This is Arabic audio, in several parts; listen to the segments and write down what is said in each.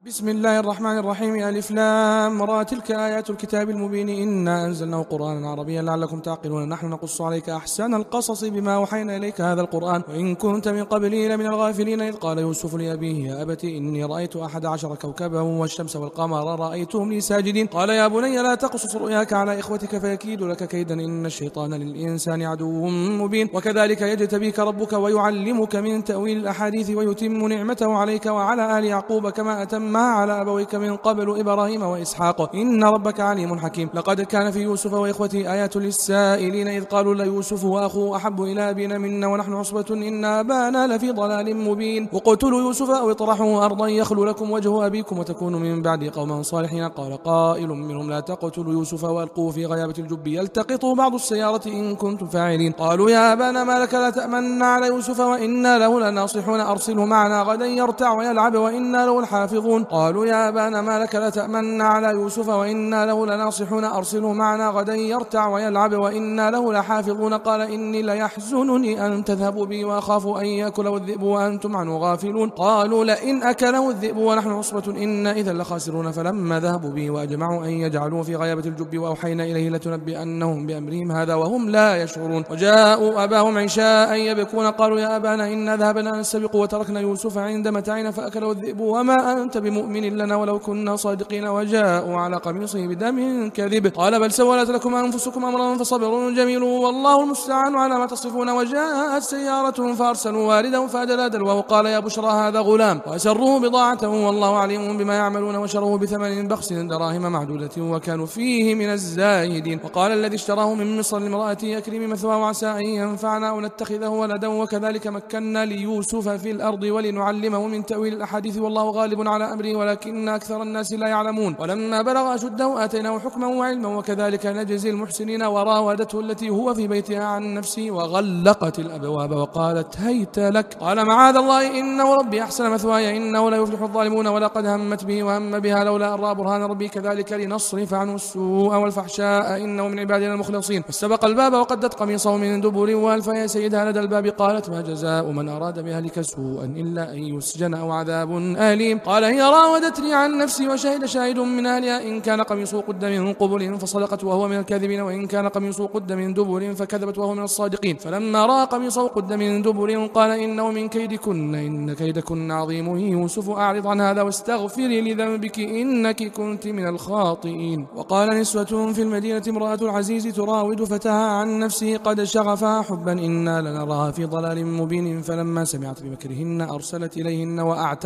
بسم الله الرحمن الرحيم. ألف لام را. تلك آيات الكتاب المبين إنا أنزلناه قرآنا عربيا لعلكم تعقلون. نحن نقص عليك أحسن القصص بما أوحينا إليك هذا القرآن وإن كنت من قبله لمن الغافلين. إذ قال يوسف لأبيه يا أبت إني رأيت 11 كوكبا والشمس والقمر رأيتهم لي ساجدين. قال يا بني لا تقصص رؤياك على إخوتك فيكيد لك كيدا إن الشيطان للإنسان عدو مبين. وكذلك يجتبيك ربك ويعلمك من تأويل الأحاديث ويتم نعمته عليك وعلى آل يعقوب كما أتمها على أبويك من قبل إبراهيم وإسحاق إن ربك عليم حكيم. لقد كان في يوسف وإخوته آيات للسائلين إذ قالوا ليوسف وأخوه أحب إلى أبينا منا ونحن عصبة إن أبانا لفي ضلال مبين. وقتلوا يوسف أو اطرحوه أرضا يخل لكم وجه أبيكم وتكونوا من بعد قوما صالحين. قال قائل منهم لا تقتلوا يوسف وألقوه في غيابة الجب يلتقطه بعض السيارة إن كنتم فاعلين. قالوا يا أبانا ما لك لا تأمنا على يوسف وإنا له لناصحون أرسله معنا غدا يرتع ويلعب وإنا له الحافظون. قالوا يا أبانا ما لك لا تأمنا على يوسف وإنا له لناصحون أرسله معنا غدا يرتع ويلعب وإنا له لحافظون. قال إني ليحزنني أن تذهبوا بي وأخاف أن يأكله الذئب وأنتم عنه غافلون. قالوا لئن أكله الذئب ونحن عصبة إنا إذا لخاسرون. فلما ذهبوا به وأجمعوا أن يجعلوه في غيابة الجب وأوحينا إليه لتنبئنهم بأمرهم هذا وهم لا يشعرون. وجاءوا أباهم عشاء يبكون. قالوا يا أبانا إنا ذهبنا نستبق وتركنا يوسف عند متاعنا فأكله الذئب وما أنت بمؤمن لنا ولو كنا صادقين. وجاءوا على قميصه بدم كذب. قال بل سولت لكم أنفسكم أمرا فصبر جميل والله المستعان على ما تصفون. وجاءت سيارة فأرسلوا واردهم فأدلى دلوه قال يا بشرى هذا غلام وأسروه بضاعة والله عليم بما يعملون وشروه بثمن بخس دراهم معدودة وكانوا فيه من الزاهدين. وقال الذي اشتراه من مصر لامرأته أكرمي مثواه وعسى أن ينفعنا أو نتخذه ولدا وكذلك مكنا ليوسف في الأرض ولنعلمه من تأويل الأحاديث والله غالب على أمره ولكن أكثر الناس لا يعلمون. ولما بلغ أشده آتيناه حكما وعلما وكذلك نجزي المحسنين. وراودته التي هو في بيتها عن نفسه وغلقت الأبواب وقالت هيت لك. قال معاذ الله إنه ربي أحسن مثواي إنه لا يفلح الظالمون. ولقد همت به وهم بها لولا أن رأى برهان ربي كذلك لنصرف عنه السوء والفحشاء إنه من عبادنا المخلصين. فاستبق الباب وقدت قميصه من دبر وألف يا سيدها لدى الباب. قالت ما جزاء من أراد بأهلك سوءا إلا أن يسجن أو عذاب أليم. قال هي راودتني عن نفسي وشهد شاهد من أهلها إن كان قميصه قد من قبل فصدقت وهو من الكاذبين وإن كان قميصه قد من دبر فكذبت وهو من الصادقين. فلما رأى قميصه قد من دبر قال إنه من كيدكن إن كيدكن عظيم. يوسف أعرض عن هذا واستغفري لذنبك إنك كنت من الخاطئين. وقال نسوة في المدينة امرأة العزيز تراود فتاها عن نفسه قد شغفها حبا إنا لنراها في ضلال مبين. فلما سمعت بمكرهن أرسلت إليهن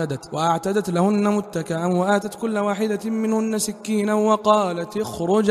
وأعتدت لهن متكئا وآتت كل واحدة منهن سكينا وقالت اخرج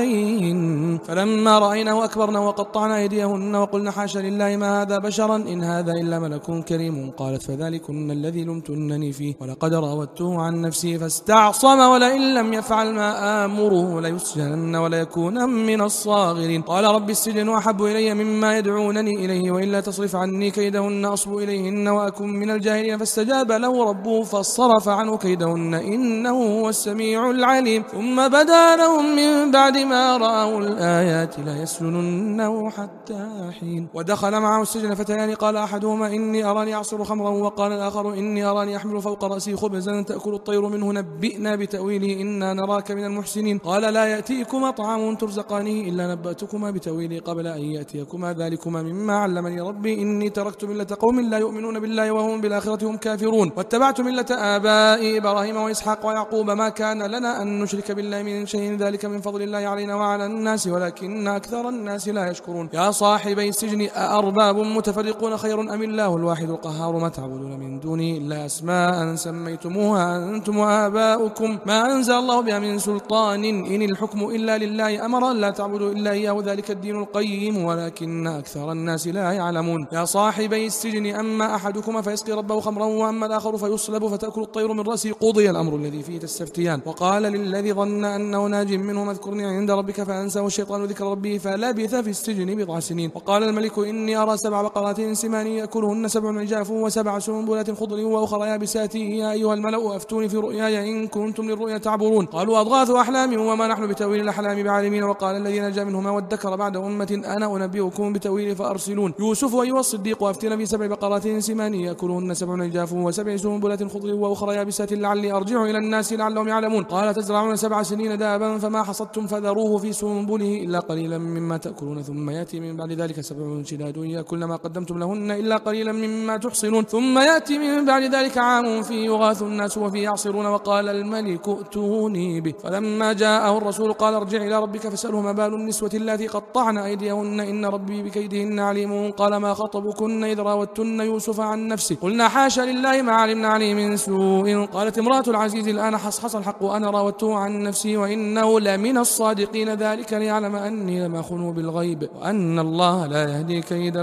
عليهن. فلما رأينه أكبرن وقطعن أيديهن وقلن حاشا لله ما هذا بشرا إن هذا إلا ملك كريم. قالت فذلكن الذي لمتنني فيه ولقد راودته عن نفسه فاستعصم ولئن لم يفعل ما آمره ليسجنن وليكون من الصاغرين. قال رب السجن أحب إلي مما يدعونني إليه وإلا تصرف عني كيدهن أصب إليهن وأكن من الجاهلين. فاستجاب له ربه فصرف عنه كيدهن إنه هو السميع العليم. ثم بدا لهم من بعد ما رأوا الآيات ليسجننه حتى حين. ودخل معه السجن فتيان قال أحدهما إني أراني أعصر خمرا وقال الآخر إني أراني أحمل فوق رأسي خبزا تأكل الطير منه نبئنا بتأويله إنا نراك من المحسنين. قال لا يأتيكما طعام ترزقانه إلا نبأتكما بتأويله قبل أن يأتيكما ذلكما مما علمني ربي إني تركت ملة قوم لا يؤمنون بالله وهم بالآخرة هم كافرون واتبعت ملة آبائي إبراهيم وإسحاق ويعقوب ما كان لنا أن نشرك بالله من شيء ذلك من فضل الله علينا وعلى الناس ولكن أكثر الناس لا يشكرون. يا صاحبي السجن أأرباب متفرقون خير أم الله الواحد القهار ما تعبدون من دونه إلا أسماء سميتموها أنتم وآباؤكم ما أنزل الله بها من سلطان إن الحكم إلا لله أمر لا تعبدوا إلا إياه ذلك الدين القيم ولكن أكثر الناس لا يعلمون. يا صاحبي السجن أما أحدكما فيسقي ربه خمرا وأما الآخر فيصلب فتأكل الطير من رأسه قضي الأمر الذي فيه تستفتيان. وقال للذي ظن أنه ناج منه اذكرني عند ربك فأنساه الشيطان ذكر ربه فلبث في السجن بضع سنين. وقال الملك إني أرى 7 بقرات سمان يأكلهن 7 عجاف و7 سنبلات خضر وأخرى يابسات يا أيها الملأ أفتوني في رؤياي إن كنتم للرؤيا تعبرون. قالوا أضغاث أحلام وما نحن بتأويل الأحلام بعالمين. وقال الذي نجا منهما وادكر بعد أمة أنا أنبئكم بتأويله فأرسلون. يوسف أيها الصديق أفتنا في 7 بقرات سمان يأكلهن 7 عجاف و7 سنبلات خضر وأخرى يابسات لعلي أرجع إلى الناس لعلهم يعلمون. قال تزرعون 7 سنين دابا فما حصدتم فذروه في سنبله إلا قليلا مما تأكلون ثم يأتي من بعد ذلك 7 شداد يأكلن ما قدمتم لهن إلا قليلا مما تحصنون ثم يأتي من بعد ذلك عام فيه يغاث الناس وفيه يعصرون. وقال الملك ائتوني به فلما جاءه الرسول قال ارجع إلى ربك فاسأله ما بال النسوة اللاتي قطعن أيديهن إن ربي بكيدهن عليم. قال ما خطبكن إذ راوتن يوسف عن نفسه قلنا حاشا لله ما علمنا عليه من سوء. قالت امرأة العزيز الآن حصحص الحق وأنا راودته عن نفسي وإنه لمن الصادقين ذلك ليعلم أني لم أخنه بالغيب وأن الله لا يهدي كيد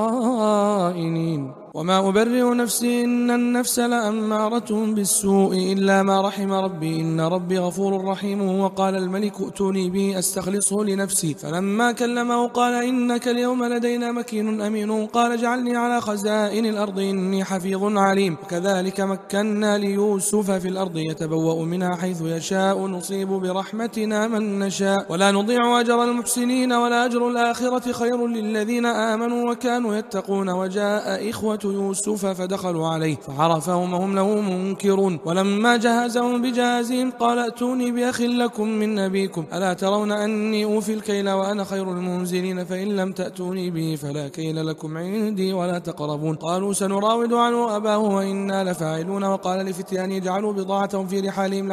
الخائنين. وما أبرئ نفسي إن النفس لأمارة بالسوء إلا ما رحم ربي إن ربي غفور رحيم. وقال الملك ائتوني به أستخلصه لنفسي فلما كلمه قال إنك اليوم لدينا مكين أمين. قال اجعلني على خزائن الأرض إني حفيظ عليم. وكذلك مكنا ليوسف في الأرض يتبوأ منها حيث يشاء نصيب برحمتنا من نشاء ولا نضيع أجر المحسنين ولا أجر الآخرة خير للذين آمنوا وكانوا يتقون. وجاء إخوة يوسف فدخلوا عليه فعرفهم وهم له منكرون. ولما جهزهم بجهازهم قال ائتوني بأخ لكم من أبيكم ألا ترون أني أوفي الكيل وأنا خير المنزلين فإن لم تأتوني به فلا كيل لكم عندي ولا تقربون. قالوا سنراود عنه أباه وإنا لفاعلون. وقال لفتيان اجعلوا بضاعتهم في رحالهم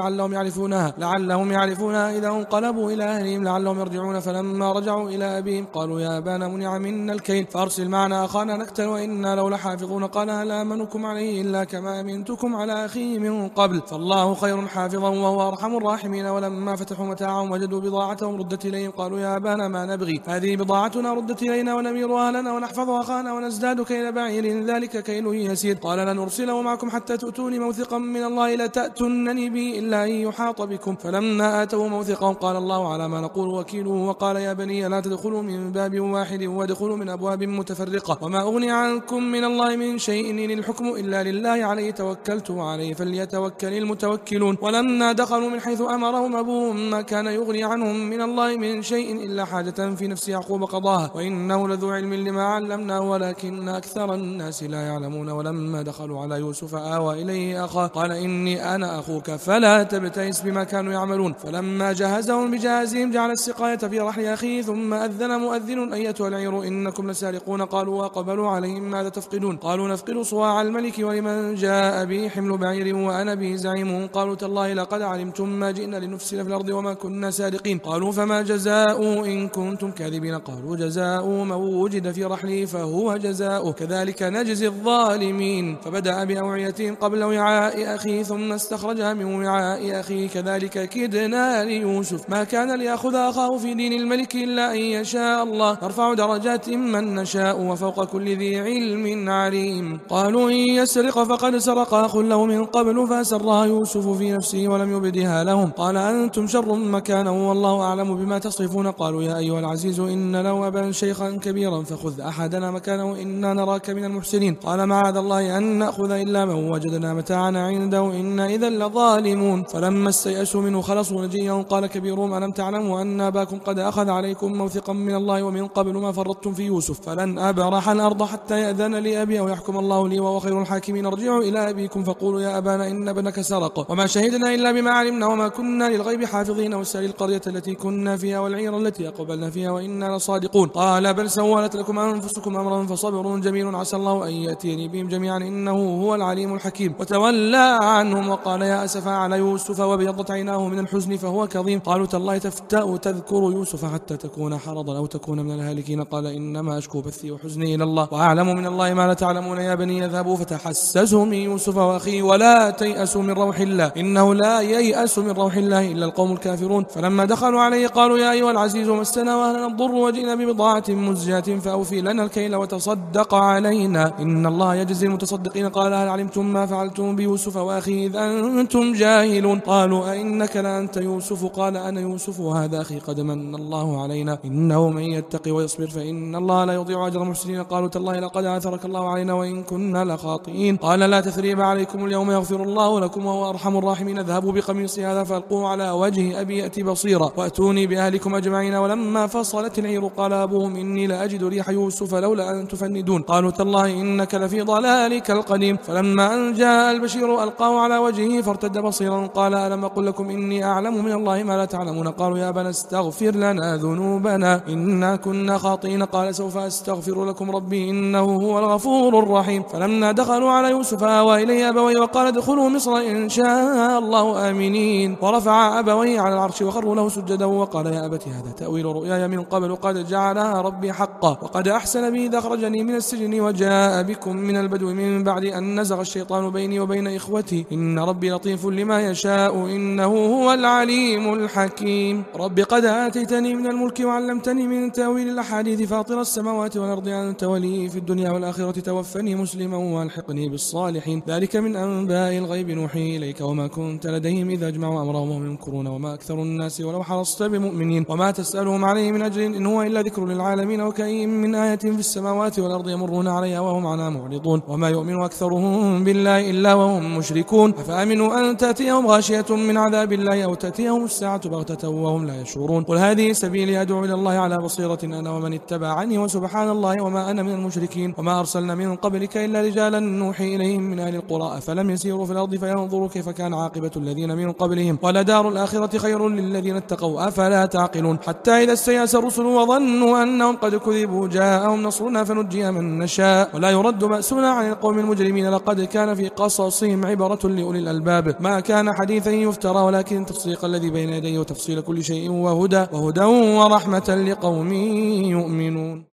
لعلهم يعرفونها إذا انقلبوا إلى أهلهم لعلهم يرجعون. فلما رجعوا إلى أبيهم قالوا يا أبانا منع منا الكيل فأرسل معنا أخانا نكتل وإنا له لحافظون. قال هل آمنكم عليه إلا كما أمنتكم على أخيه من قبل فالله خير حافظا وهو أرحم الراحمين. ولما فتحوا متاعهم وجدوا بضاعتهم ردت إليهم قالوا يا أبانا ما نبغي هذه بضاعتنا ردت إلينا ونمير أهلنا ونحفظ أخانا ونزداد كيل بعير ذلك كيل يسير. قال لنرسله معكم حتى تؤتوني موثقا من الله لتأتونني به إلا أن يحاط بكم. فلما آتوا موثقهم قال الله على ما نقول وكيله. وقال يا بني لا تدخلوا من باب واحد وادخلوا من أبواب متفرقة وما أغني عنكم من الله من شيء إن الحكم إلا لله عليه توكلت وعليه فليتوكل المتوكلون. ولما دخلوا من حيث أمرهم أبوهم ما كان يغني عنهم من الله من شيء إلا حاجة في نفس يعقوب قضاها وإنه لذو علم لما علمناه ولكن أكثر الناس لا يعلمون. ولما دخلوا على يوسف آوى إليه أخاه قال إني أنا أخوك فلا تبتئس بما كانوا يعملون. فلما جهزهم بجهازهم جعل السقاية في رحل أخيه ثم أذن مؤذن أيتها العير إنكم لسارقون. قالوا وقبلوا عليهم ماذا تفقدون قالوا نفقد صواع الملك ولمن جاء به حمل بعير وأنا به زعيم. قالوا تالله لقد علمتم ما جئنا لنفسد في الأرض وما كنا سارقين. قالوا فما جزاؤه إن كنتم كاذبين قالوا جزاؤه من وجد في رحله فهو جزاؤه كذلك نجزي الظالمين. فبدأ بأوعيتهم قبل وعاء أخيه ثم استخرجها من وعاء أخيه كذلك كدنا ليوسف ما كان ليأخذ أخاه في دين الملك إلا أن يشاء الله نرفع درجات من نشاء وفوق كل ذي علم عليم. قالوا إن يسرق فقد سرق أخ له من قبل فأسرها يوسف في نفسه ولم يبدها لهم قال أنتم شر مكانا والله أعلم بما تصفون. قالوا يا أيها العزيز إن له أبا شيخا كبيرا فخذ أحدنا مكانه إنا نراك من المحسنين. قال معاذ الله أن نأخذ إلا من وجدنا متاعنا عنده إن إذا لظالمون. فلما استيأسوا منه خلصوا نجيهم قال كبيرهم ألم تعلموا أن أباكم قد أخذ عليكم موثقا من الله ومن قبل ما فرطتم في يوسف فلن أبرح الأرض حتى يأذن لي أبي أو يحكم الله لي وهو خير الحاكمين. ارجعوا إلى أبيكم فقولوا يا أبانا إن ابنك سرق وما شهدنا إلا بما علمنا وما كنا للغيب حافظين واسأل القرية التي كنا فيها والعير التي أقبلنا فيها وإنا لصادقون. قال بل سولت لكم أنفسكم أمرا فصبر جميل عسى الله أن يأتيني بهم جميعا إنه هو العليم الحكيم. وتولى عنهم وقال يا أسفا على يوسف وابيضت عيناه من الحزن فهو كظيم. قالوا تالله تفتأ تذكر يوسف حتى تكون حرضا أو تكون من الهالكين. قال إنما أشكو بثي وحزني إلى الله وأعلم من الله ما لا تعلمون. يا بني يذهبوا فتحسسوا من يوسف وأخيه ولا تيأسوا من روح الله إنه لا ييأس من روح الله إلا القوم الكافرون. فلما دخلوا عليه قالوا يا أيها العزيز مسنا وأهلنا الضر وجئنا ببضاعة مزجاة فأوفي لنا الكيل وتصدق علينا إن الله يجزي المتصدقين. قال هل علمتم ما فعلتم بيوسف وأخيه إذ أنتم جاهلون. قالوا أئنك لأنت يوسف قال أنا يوسف وهذا أخي قد من الله علينا إنه من يتقي ويصبر فإن الله لا يضيع أجر المحسنين. قالوا تالله لقد آثرك الله علينا وإن كنا لخاطئين. قال لا تثريب عليكم اليوم يغفر الله لكم وهو أرحم الراحمين. اذهبوا بقميصي هذا فألقوه على وجه أبي يأتي بصيرا وأتوني بأهلكم أجمعين. ولما فصلت العير قال أبوهم إني لأجد ريح يوسف لولا أن تفندون. قالوا تالله إنك لفي ضلالك القديم. فلما أن جاء البشير ألقاه على وجهه فارتد بصيرا قال ألم أقل لكم إني أعلم من الله ما لا تعلمون. قالوا يا أبانا استغفر لنا ذنوبنا إنا كنا خاطئين. قال سوف أستغفر لكم ربي إنه هو الغفور الرحيم. فلما دخلوا على يوسف آوى إليه أبويه وقال ادخلوا مصر إن شاء الله آمنين. ورفع أبويه على العرش وخروا له سجدا وقال يا أبت هذا تأويل رؤياي من قبل قد جعلها ربي حقا وقد أحسن بي إذ أخرجني من السجن وجاء بكم من البدو من بعد أن نزغ الشيطان بيني وبين إخوتي إن ربي لطيف لما يشاء إنه هو العليم الحكيم. رب قد آتيتني من الملك وعلمتني من تأويل الأحاديث فاطر السماوات والأرض أنت ولي في الدنيا والآخرة توفني مسلما والحقني بالصالحين. ذلك من أنباء الغيب نوحي إليك وما كنت لديهم إذا أجمعوا أمرهم وهم يمكرون وما أكثر الناس ولو حرصت بمؤمنين وما تسألهم عليه من أجر إن هو إلا ذكر للعالمين. وكأين من آية في السماوات والأرض يمرون عليها وهم عنها معرضون وما يؤمن أكثرهم بالله إلا وهم مشركون. أفأمنوا أن تأتيهم غاشية من عذاب الله أو تأتيهم الساعة بغتة وهم لا يشعرون. قل هذه سبيلي أدعو إلى الله على بصيرة أنا ومن اتبعني وسبحان الله وما أنا من المشركين. وما أرسلنا من قبلك إلا رجالا نوحي إليهم من أهل القرى أفلم يسيروا في الأرض فينظروا كيف كان عاقبة الذين من قبلهم ولدار الآخرة خير للذين اتقوا أفلا تعقلون. حتى إذا استيأس الرسل وظنوا أنهم قد كذبوا جاءهم نصرنا فنجي من نشاء ولا يرد بأسنا عن القوم المجرمين. لقد كان في قصصهم عبرة لأولي الألباب ما كان حديثا يفترى ولكن تصديق الذي بين يديه وتفصيل كل شيء وهدى ورحمة لقوم يؤمنون.